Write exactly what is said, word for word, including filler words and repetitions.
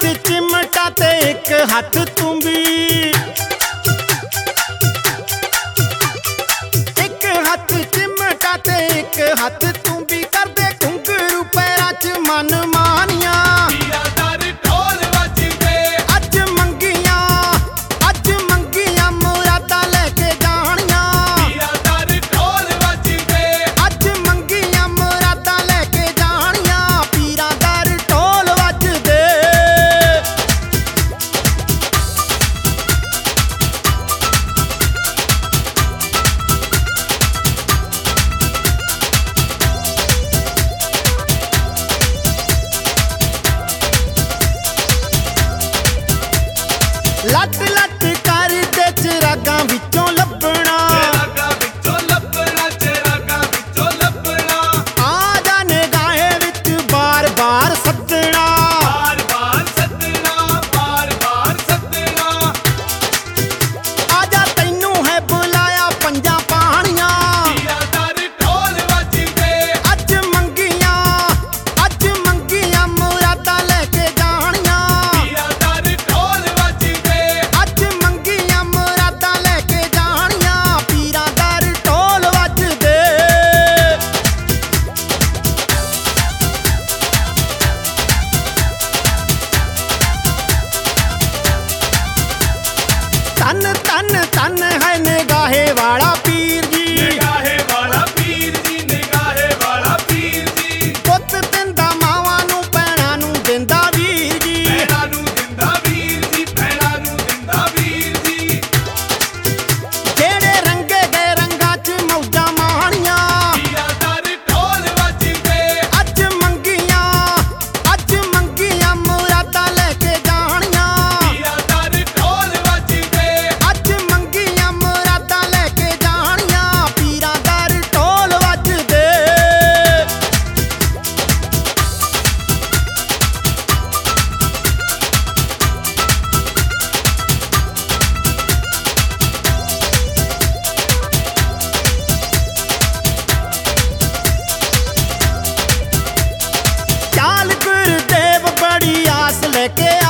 हथ चिमटा ते एक हथ तुम्बी, एक हथ चिमटा ते एक हथ तुम्बी करदे घुंघरू पैरां च मन मानिया। अज मंगिया अज मंगिया मुरादां लैके जानिया, अज मंगिया मुरादां लैके जानिया पीरां दर ढोल वजदे। लट लट करदे चिरागां विचों लभना, आ जा निगाहे विच बार बार सदना। आजा तैनू है बुलाया पंजां पाणियां, अज मंगिया अज मंगिया मुरादां लैके जानिया, अज मंगिया मुरादां लैके जानिया पीरां दर ढोल वजदे। तन तन तन है निगाहे वाला पीर जी, पुत दिंदा मावां नूं भैणां नूं दिंदा वीर जी। जेड़े रंगे गए रंगां च मौजां माणियां, अज मंगिया अज मंगिया मुरादां लैके जानिया, अज मंगिया मुरादां लैके जानिया पीरां दर ढोल वजदे। चाल गुरुदेव बड़ी आस लेके